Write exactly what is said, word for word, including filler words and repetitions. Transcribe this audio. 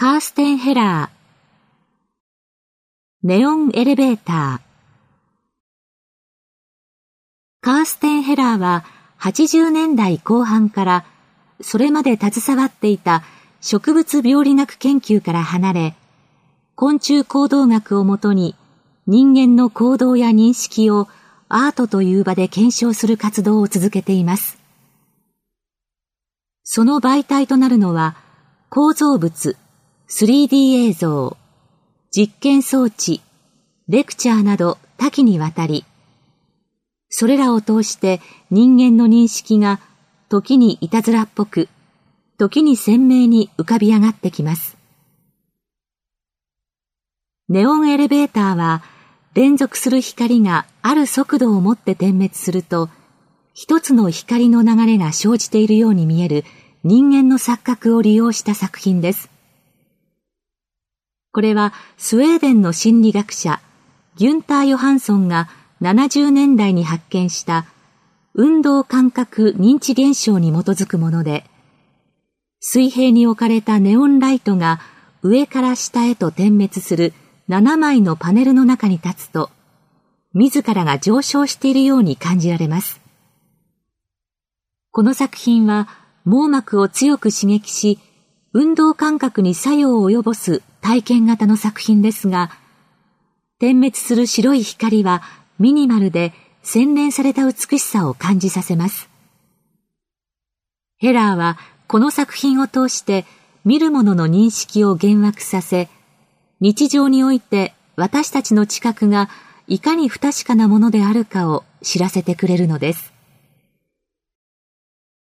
カーステン・ヘラー。ネオンエレベーター。カーステン・ヘラーははちじゅうねんだいこう半からそれまで携わっていた植物病理学研究から離れ、昆虫行動学をもとに人間の行動や認識をアートという場で検証する活動を続けています。その媒体となるのは構造物、スリーディー 映像、実験装置、レクチャーなど多岐にわたり、それらを通して人間の認識が時にいたずらっぽく、時に鮮明に浮かび上がってきます。ネオンエレベーターは連続する光がある速度を持って点滅すると、一つの光の流れが生じているように見える人間の錯覚を利用した作品です。これはスウェーデンの心理学者ギュンター・ヨハンソンがななじゅうねんだいに発見した運動感覚認知現象に基づくもので、水平に置かれたネオンライトが上から下へと点滅するななまいのパネルの中に立つと、自らが上昇しているように感じられます。この作品は網膜を強く刺激し、運動感覚に作用を及ぼす体験型の作品ですが、点滅する白い光はミニマルで洗練された美しさを感じさせます。ヘラーはこの作品を通して見る者の認識を幻惑させ、日常において私たちの知覚がいかに不確かなものであるかを知らせてくれるのです。